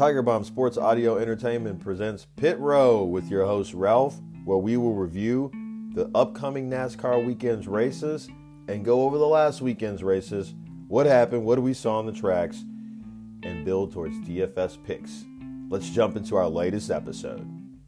Tiger Bomb Sports Audio Entertainment presents Pit Row with your host Ralph, where we will review the upcoming NASCAR weekend's races and go over the last weekend's races, what happened, what we saw on the tracks, and build towards DFS picks. Let's jump into our latest episode.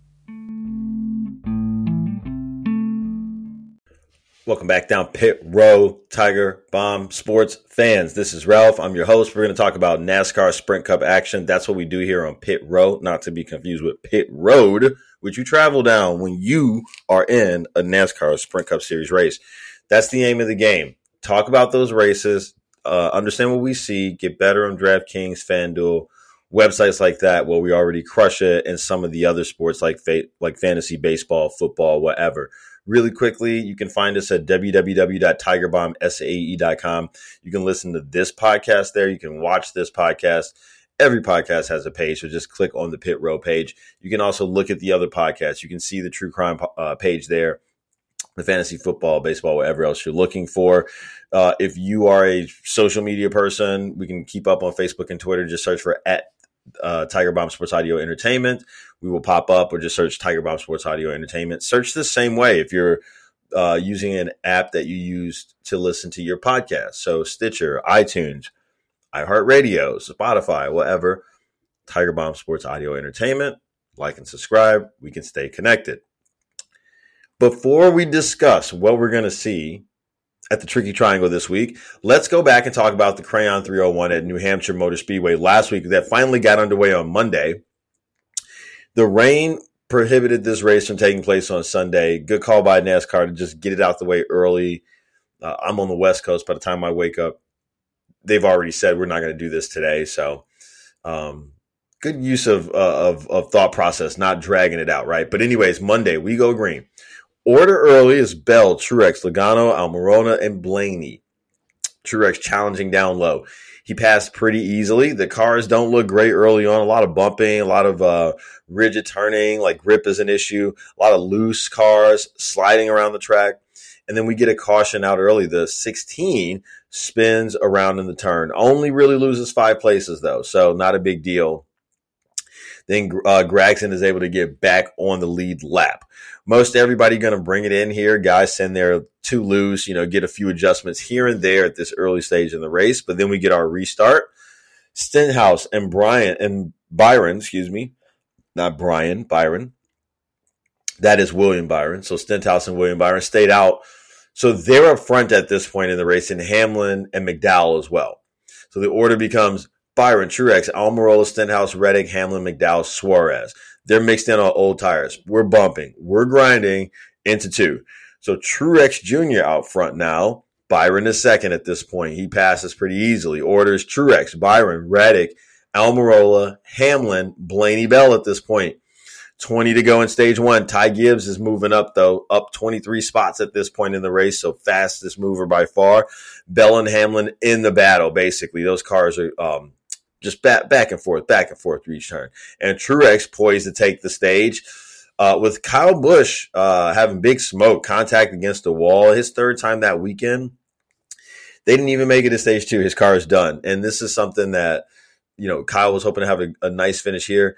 Welcome back down Pit Row, Tiger Bomb Sports fans. This is Ralph. I'm your host. We're going to talk about NASCAR Sprint Cup action. That's what we do here on Pit Row, not to be confused with Pit Road, which you travel down when you are in a NASCAR Sprint Cup Series race. That's the aim of the game. Talk about those races, understand what we see, get better on DraftKings, FanDuel, websites like that where we already crush it, and some of the other sports like fantasy baseball, football, whatever. Really quickly, you can find us at www.tigerbombsae.com. You can listen to this podcast there. You can watch this podcast. Every podcast has a page, so just click on the Pit Row page. You can also look at the other podcasts. You can see the True Crime page there, the fantasy football, baseball, whatever else you're looking for. If you are a social media person, we can keep up on Facebook and Twitter. Just search for Tiger Bomb Sports Audio Entertainment. We will pop up, or just search Tiger Bomb Sports Audio Entertainment. Search the same way if you're using an app that you use to listen to your podcast. So Stitcher, iTunes, iHeartRadio, Spotify, whatever. Tiger Bomb Sports Audio Entertainment. Like and subscribe. We can stay connected. Before we discuss what we're going to see at the Tricky Triangle this week, let's go back and talk about the Crayon 301 at New Hampshire Motor Speedway last week that finally got underway on Monday. The rain prohibited this race from taking place on Sunday. Good call by NASCAR to just get it out the way early. I'm on the West Coast. By the time I wake up, they've already said we're not going to do this today. So good use of thought process, not dragging it out, right? But anyways, Monday, we go green. Order early is Bell, Truex, Logano, Almirola, and Blaney. Truex challenging down low. He passed pretty easily. The cars don't look great early on. A lot of bumping, a lot of rigid turning, like grip is an issue. A lot of loose cars sliding around the track. And then we get a caution out early. The 16 spins around in the turn. Only really loses 5 places, though, so not a big deal. Then Gragson is able to get back on the lead lap. Most everybody going to bring it in here. Guys send their too loose, get a few adjustments here and there at this early stage in the race. But then we get our restart. Stenhouse and Byron. That is William Byron. So Stenhouse and William Byron stayed out. So they're up front at this point in the race, and Hamlin and McDowell as well. So the order becomes Byron, Truex, Almirola, Stenhouse, Reddick, Hamlin, McDowell, Suarez. They're mixed in on old tires. We're bumping. We're grinding into 2. So Truex Jr. out front now. Byron is second at this point. He passes pretty easily. Orders Truex, Byron, Reddick, Almirola, Hamlin, Blaney Bell at this point. 20 to go in stage 1. Ty Gibbs is moving up, though, up 23 spots at this point in the race, so fastest mover by far. Bell and Hamlin in the battle, basically. Those cars are just back and forth each turn. And Truex poised to take the stage with Kyle Busch having big smoke, contact against the wall. His third time that weekend. They didn't even make it to stage 2. His car is done. And this is something that, Kyle was hoping to have a nice finish here.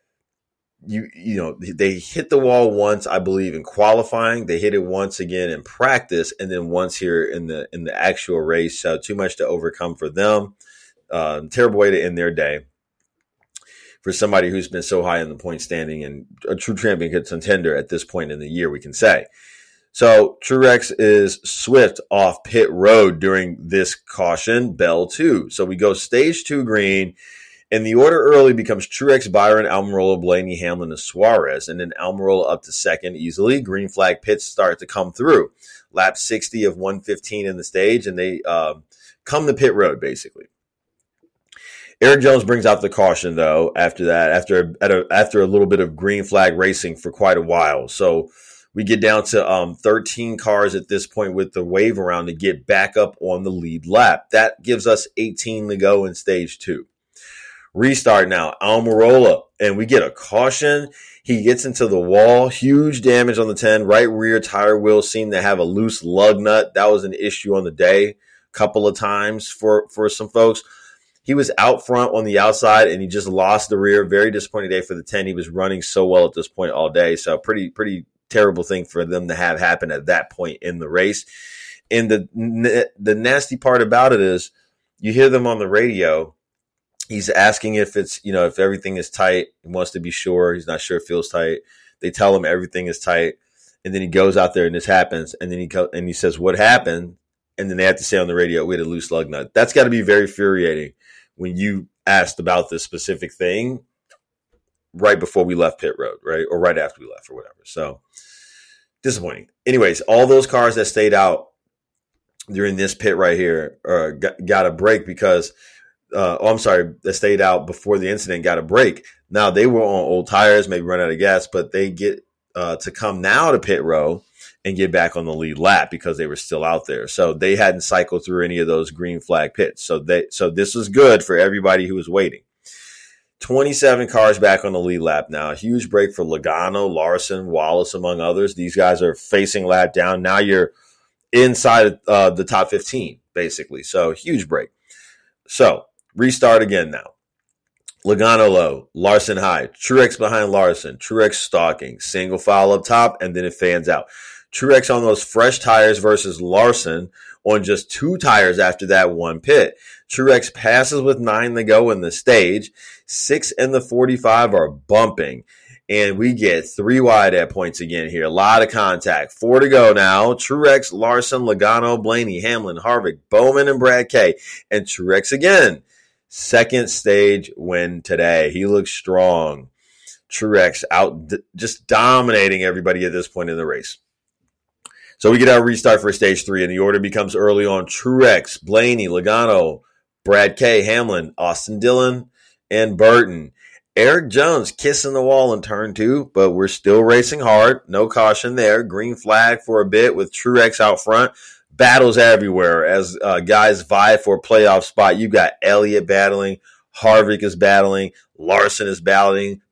They hit the wall once, I believe, in qualifying. They hit it once again in practice, and then once here in the actual race. Too much to overcome for them. Terrible way to end their day for somebody who's been so high in the point standing and a true champion contender at this point in the year, we can say. So Truex is swift off pit road during this caution, Bell too. So we go stage 2 green, and the order early becomes Truex, Byron, Almirola, Blaney, Hamlin, and Suarez, and then Almirola up to second easily. Green flag pits start to come through. Lap 60 of 115 in the stage, and they come to pit road basically. Eric Jones brings out the caution, though, after that, after a little bit of green flag racing for quite a while. So we get down to 13 cars at this point with the wave around to get back up on the lead lap. That gives us 18 to go in stage 2. Restart now, Almirola, and we get a caution. He gets into the wall, huge damage on the 10. Right rear tire wheel seemed to have a loose lug nut. That was an issue on the day a couple of times for some folks. He was out front on the outside, and he just lost the rear. Very disappointing day for the 10. He was running so well at this point all day. So pretty terrible thing for them to have happen at that point in the race. And the nasty part about it is you hear them on the radio. He's asking if it's, if everything is tight. He wants to be sure. He's not sure it feels tight. They tell him everything is tight. And then he goes out there and this happens. And then he says, what happened? And then they have to say on the radio, we had a loose lug nut. That's got to be very infuriating when you asked about this specific thing right before we left pit road, right? Or right after we left or whatever. So disappointing. Anyways, all those cars that stayed out during this pit right here got a break because that stayed out before the incident got a break. Now they were on old tires, maybe run out of gas, but they get to come now to pit row and get back on the lead lap because they were still out there. So they hadn't cycled through any of those green flag pits. So this was good for everybody who was waiting. 27 cars back on the lead lap now. A huge break for Logano, Larson, Wallace, among others. These guys are facing lap down. Now you're inside the top 15, basically. So huge break. So restart again now. Logano low, Larson high, Truex behind Larson, Truex stalking, single file up top, and then it fans out. Truex on those fresh tires versus Larson on just 2 tires after that one pit. Truex passes with 9 to go in the stage. 6 and the 45 are bumping. And we get 3 wide at points again here. A lot of contact. 4 to go now. Truex, Larson, Logano, Blaney, Hamlin, Harvick, Bowman, and Brad K. And Truex again. Second stage win today. He looks strong. Truex out just dominating everybody at this point in the race. So we get our restart for stage 3, and the order becomes early on Truex, Blaney, Logano, Brad K, Hamlin, Austin Dillon, and Burton. Eric Jones kissing the wall in turn 2, but we're still racing hard. No caution there. Green flag for a bit with Truex out front. Battles everywhere as guys vie for a playoff spot. You got Elliott battling. Harvick is battling. Larson is battling.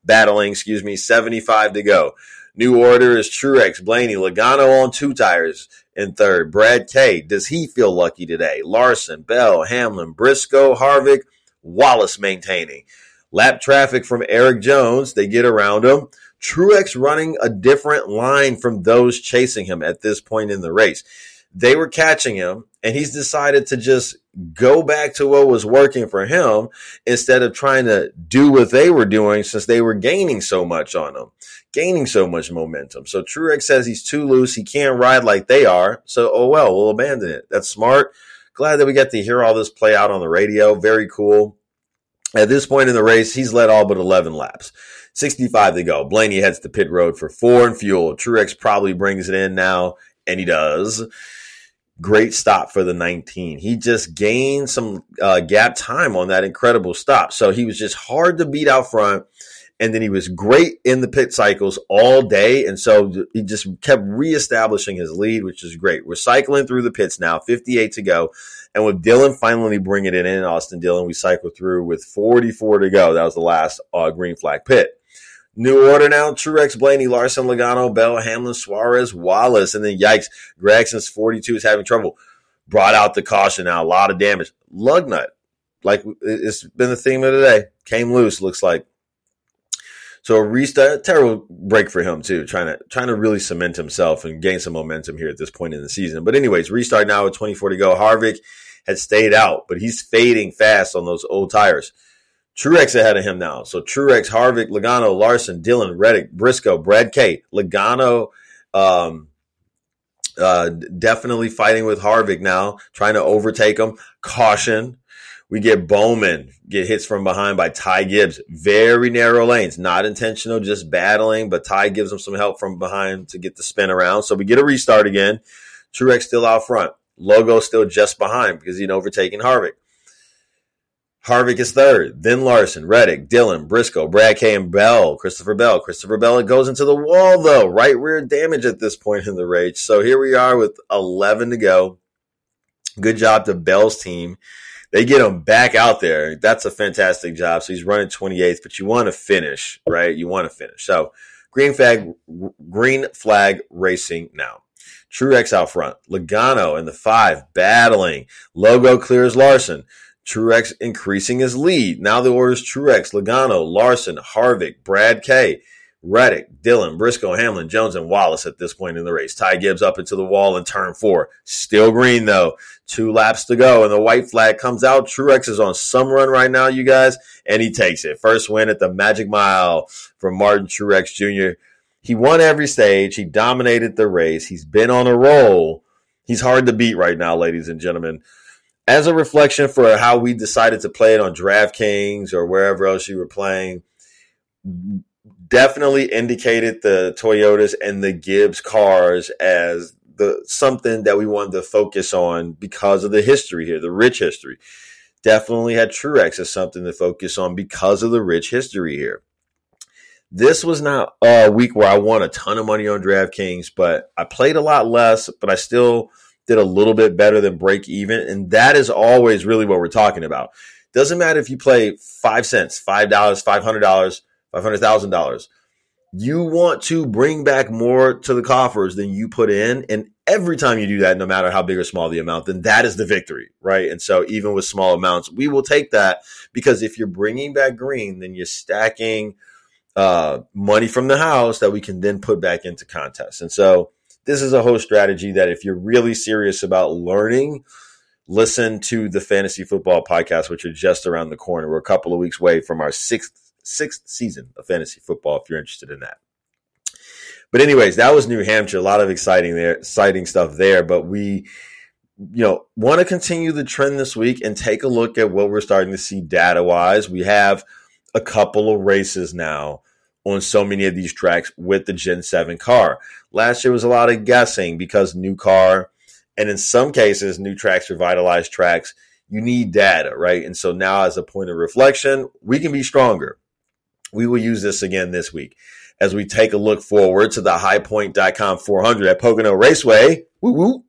75 to go. New order is Truex, Blaney, Logano on 2 tires in third. Brad K, does he feel lucky today? Larson, Bell, Hamlin, Briscoe, Harvick, Wallace maintaining. Lap traffic from Eric Jones. They get around him. Truex running a different line from those chasing him at this point in the race. They were catching him, and he's decided to just go back to what was working for him instead of trying to do what they were doing since they were gaining so much on him, gaining so much momentum. So Truex says he's too loose. He can't ride like they are. So, we'll abandon it. That's smart. Glad that we got to hear all this play out on the radio. Very cool. At this point in the race, he's led all but 11 laps. 65 to go. Blaney heads to pit road for 4 and fuel. Truex probably brings it in now, and he does. Great stop for the 19. He just gained some gap time on that incredible stop. So he was just hard to beat out front. And then he was great in the pit cycles all day. And so he just kept reestablishing his lead, which is great. We're cycling through the pits now, 58 to go. And with Dillon finally bringing it in, Austin Dillon, we cycle through with 44 to go. That was the last green flag pit. New order now, Truex, Blaney, Larson, Logano, Bell, Hamlin, Suarez, Wallace. And then, yikes, Gregson's 42 is having trouble. Brought out the caution now. A lot of damage. Lug nut, like it's been the theme of the day. Came loose, looks like. So a restart, terrible break for him too, trying to really cement himself and gain some momentum here at this point in the season. But anyways, restart now with 24 to go. Harvick had stayed out, but he's fading fast on those old tires. Truex ahead of him now. So Truex, Harvick, Logano, Larson, Dillon, Reddick, Briscoe, Brad K. Logano definitely fighting with Harvick now, trying to overtake him. Caution. We get Bowman get hits from behind by Ty Gibbs. Very narrow lanes, not intentional, just battling, but Ty gives him some help from behind to get the spin around. So we get a restart again. Truex still out front. Logo still just behind because he'd overtaken Harvick. Harvick is third, then Larson, Reddick, Dillon, Briscoe, Brad K, and Bell, Christopher Bell. Christopher Bell, it goes into the wall, though. Right rear damage at this point in the race. So here we are with 11 to go. Good job to Bell's team. They get him back out there. That's a fantastic job. So he's running 28th, but you want to finish, right? You want to finish. So green flag racing now. Truex out front. Logano in the 5 battling. Logo clears Larson. Truex increasing his lead. Now the order is Truex, Logano, Larson, Harvick, Brad K, Reddick, Dillon, Briscoe, Hamlin, Jones, and Wallace at this point in the race. Ty Gibbs up into the wall in turn 4. Still green, though. 2 laps to go, and the white flag comes out. Truex is on some run right now, you guys, and he takes it. First win at the Magic Mile for Martin Truex Jr. He won every stage. He dominated the race. He's been on a roll. He's hard to beat right now, ladies and gentlemen. As a reflection for how we decided to play it on DraftKings or wherever else you were playing, definitely indicated the Toyotas and the Gibbs cars as something that we wanted to focus on because of the history here, the rich history. Definitely had Truex as something to focus on because of the rich history here. This was not a week where I won a ton of money on DraftKings, but I played a lot less, but I still did a little bit better than break even. And that is always really what we're talking about. Doesn't matter if you play 5 cents, $5, $500, $500,000. You want to bring back more to the coffers than you put in. And every time you do that, no matter how big or small the amount, then that is the victory, right? And so even with small amounts, we will take that because if you're bringing back green, then you're stacking money from the house that we can then put back into contests. And so this is a whole strategy that if you're really serious about learning, listen to the Fantasy Football Podcast, which are just around the corner. We're a couple of weeks away from our sixth season of fantasy football, if you're interested in that. But anyways, that was New Hampshire. A lot of exciting stuff there. But we, want to continue the trend this week and take a look at what we're starting to see data-wise. We have a couple of races now on so many of these tracks with the Gen 7 car. Last year was a lot of guessing because new car, and in some cases, new tracks, revitalized tracks, you need data, right? And so now as a point of reflection, we can be stronger. We will use this again this week as we take a look forward to the highpoint.com 400 at Pocono Raceway. Woo woo.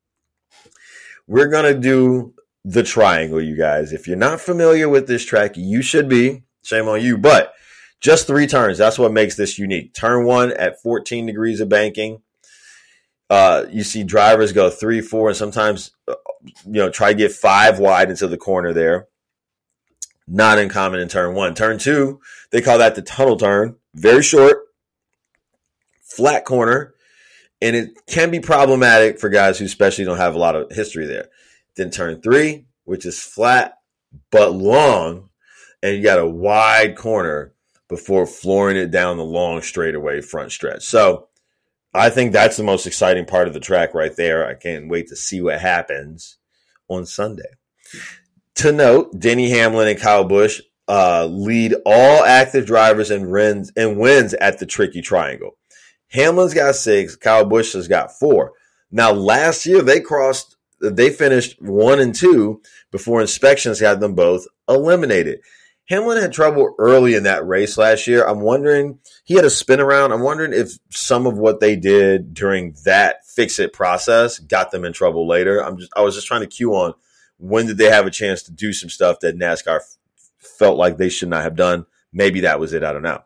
We're going to do the triangle, you guys. If you're not familiar with this track, you should be. Shame on you. But just 3 turns. That's what makes this unique. Turn 1 at 14 degrees of banking. You see drivers go 3, 4, and sometimes, try to get 5 wide into the corner there. Not uncommon in turn 1. Turn 2, they call that the tunnel turn. Very short, flat corner, and it can be problematic for guys who especially don't have a lot of history there. Then turn 3, which is flat but long, and you got a wide corner before flooring it down the long straightaway front stretch. So I think that's the most exciting part of the track right there. I can't wait to see what happens on Sunday. To note, Denny Hamlin and Kyle Busch lead all active drivers and wins at the Tricky Triangle. Hamlin's got 6. Kyle Busch has got 4. Now, last year they finished 1 and 2 before inspections had them both eliminated. Hamlin had trouble early in that race last year. I'm wondering, he had a spin around. I'm wondering if some of what they did during that fix-it process got them in trouble later. I was just trying to cue on when did they have a chance to do some stuff that NASCAR felt like they should not have done. Maybe that was it. I don't know.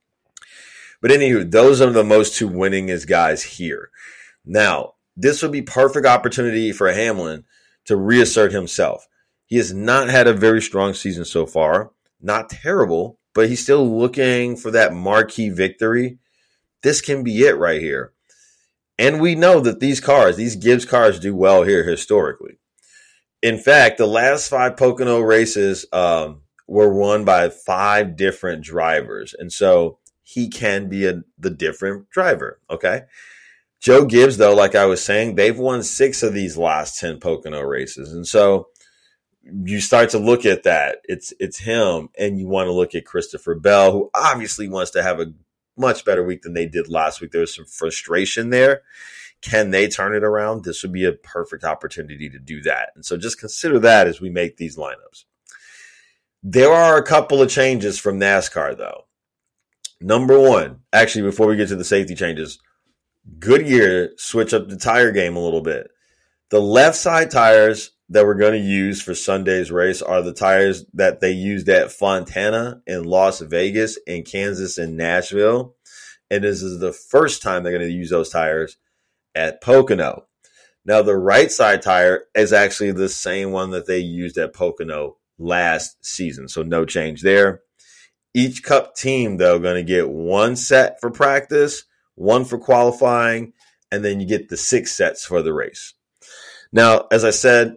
But anywho, those are the most 2 winningest guys here. Now, this would be perfect opportunity for Hamlin to reassert himself. He has not had a very strong season so far. Not terrible, but he's still looking for that marquee victory. This can be it right here. And we know that these Gibbs cars do well here historically. In fact, the last 5 Pocono races were won by 5 different drivers. And so he can be the different driver, okay? Joe Gibbs, though, like I was saying, they've won 6 of these last 10 Pocono races. And so you start to look at that. It's him, and you want to look at Christopher Bell, who obviously wants to have a much better week than they did last week. There was some frustration there. Can they turn it around? This would be a perfect opportunity to do that. And so just consider that as we make these lineups. There are a couple of changes from NASCAR, though. Number 1, actually, before we get to the safety changes, Goodyear switch up the tire game a little bit. The left side tires that we're going to use for Sunday's race are the tires that they used at Fontana in Las Vegas, in Kansas, and Nashville. And this is the first time they're going to use those tires at Pocono. Now, the right side tire is actually the same one that they used at Pocono last season. So no change there. Each Cup team, though, going to get one set for practice, one for qualifying, and then you get the 6 sets for the race. Now, as I said,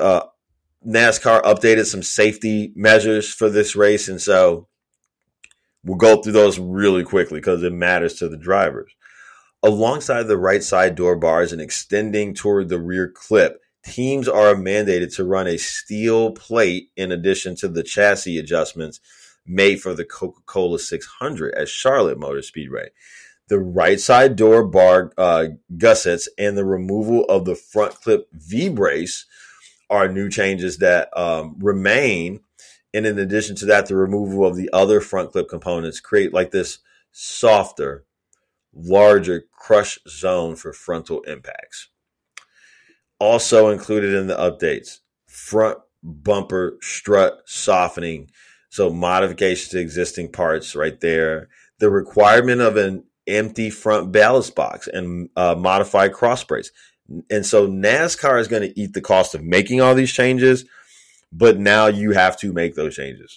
NASCAR updated some safety measures for this race, and so we'll go through those really quickly because it matters to the drivers. Alongside the right side door bars and extending toward the rear clip, teams are mandated to run a steel plate in addition to the chassis adjustments made for the Coca-Cola 600 at Charlotte Motor Speedway. The right side door bar gussets and the removal of the front clip V-brace are new changes that remain. And in addition to that, the removal of the other front clip components create like this softer, larger crush zone for frontal impacts. Also included in the updates, front bumper strut softening. So modifications to existing parts right there. The requirement of an empty front ballast box and modified cross brakes. And so NASCAR is going to eat the cost of making all these changes, but now you have to make those changes.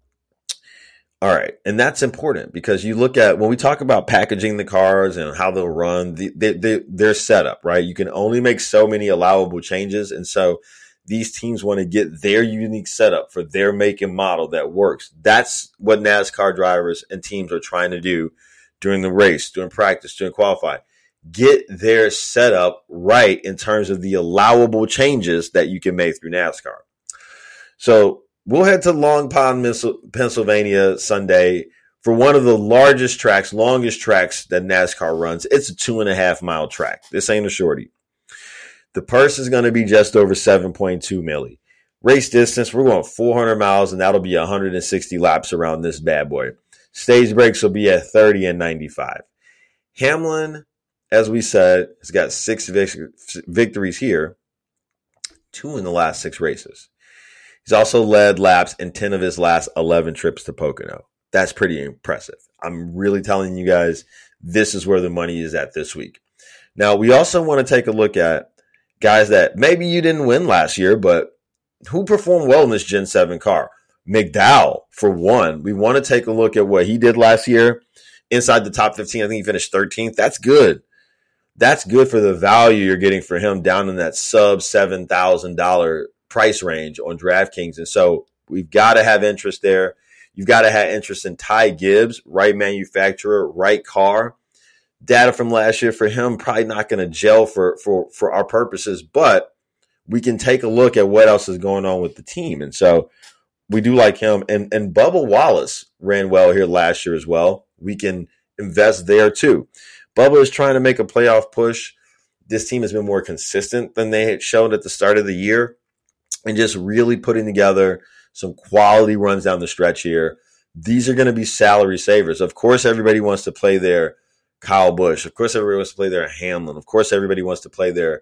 All right. And that's important because you look at when we talk about packaging the cars and how they'll run, they're set up, right? You can only make so many allowable changes. And so these teams want to get their unique setup for their make and model that works. That's what NASCAR drivers and teams are trying to do during the race, during practice, during qualifying. Get their setup right in terms of the allowable changes that you can make through NASCAR. So we'll head to Long Pond, Pennsylvania Sunday for one of the longest tracks that NASCAR runs. It's a 2.5 mile track. This ain't a shorty. The purse is going to be just over 7.2 milli. Race distance, we're going 400 miles, and that'll be 160 laps around this bad boy. Stage breaks will be at 30 and 95. Hamlin, as we said, has got 6 victories here, 2 in the last 6 races. He's also led laps in 10 of his last 11 trips to Pocono. That's pretty impressive. I'm really telling you guys, this is where the money is at this week. Now, we also want to take a look at guys that maybe you didn't win last year, but who performed well in this Gen 7 car. McDowell, for one. We want to take a look at what he did last year. Inside the top 15, I think he finished 13th. That's good. That's good for the value you're getting for him down in that sub $7,000 price range on DraftKings. And so we've got to have interest there. You've got to have interest in Ty Gibbs, right manufacturer, right car. Data from last year for him, probably not going to gel for our purposes, but we can take a look at what else is going on with the team. And so we do like him. And Bubba Wallace ran well here last year as well. We can invest there too. Bubba is trying to make a playoff push. This team has been more consistent than they had shown at the start of the year and just really putting together some quality runs down the stretch here. These are going to be salary savers. Of course, everybody wants to play their Kyle Busch. Of course, everybody wants to play their Hamlin. Of course, everybody wants to play their,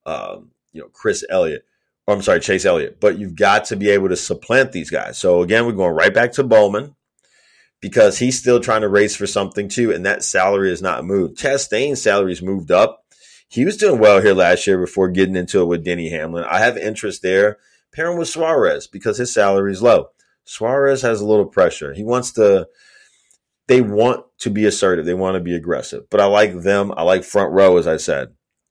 Chase Elliott. But you've got to be able to supplant these guys. So again, we're going right back to Bowman because he's still trying to race for something too, and that salary has not moved. Chastain's salary's moved up. He was doing well here last year before getting into it with Denny Hamlin. I have interest there. Pairing with Suarez because his salary is low. Suarez has a little pressure. They want to be assertive. They want to be aggressive. But I like them. I like front row, as I said.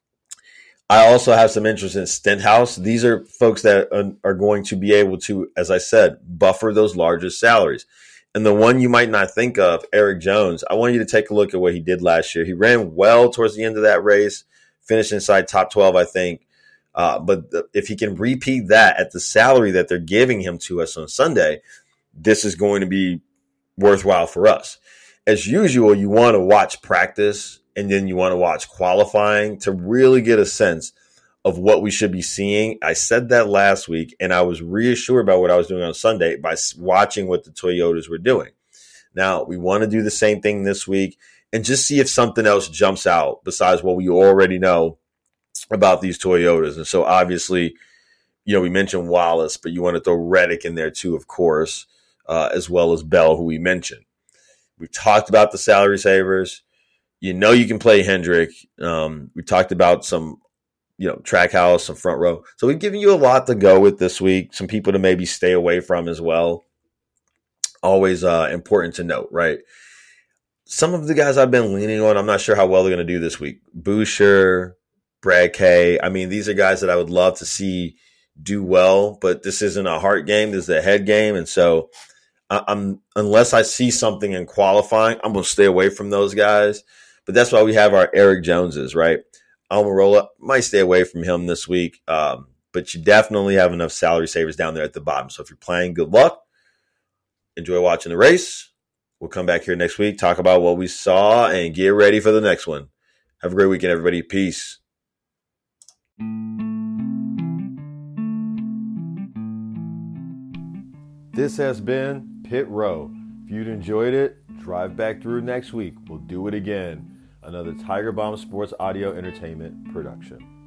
I also have some interest in Stenhouse. These are folks that are going to be able to, as I said, buffer those larger salaries. And the one you might not think of, Eric Jones, I want you to take a look at what he did last year. He ran well towards the end of that race, finished inside top 12, I think. But if he can repeat that at the salary that they're giving him to us on Sunday, this is going to be worthwhile for us. As usual, you want to watch practice and then you want to watch qualifying to really get a sense of what we should be seeing. I said that last week, and I was reassured about what I was doing on Sunday by watching what the Toyotas were doing. Now, we want to do the same thing this week and just see if something else jumps out besides what we already know about these Toyotas. And so obviously, we mentioned Wallace, but you want to throw Reddick in there too, of course, as well as Bell, who we mentioned. We've talked about the salary savers. You can play Hendrick. We talked about some Trackhouse, some Front Row. So we've given you a lot to go with this week. Some people to maybe stay away from as well. Always important to note, right? Some of the guys I've been leaning on, I'm not sure how well they're going to do this week. Boucher, Brad K. I mean, these are guys that I would love to see do well, but this isn't a heart game. This is a head game. And so unless I see something in qualifying, I'm going to stay away from those guys. But that's why we have our Eric Joneses, right? Almirola, might stay away from him this week. But you definitely have enough salary savers down there at the bottom. So if you're playing, good luck. Enjoy watching the race. We'll come back here next week, talk about what we saw, and get ready for the next one. Have a great weekend, everybody. Peace. This has been Pit Row. If you'd enjoyed it, drive back through next week. We'll do it again. Another Tiger Bomb Sports Audio Entertainment production.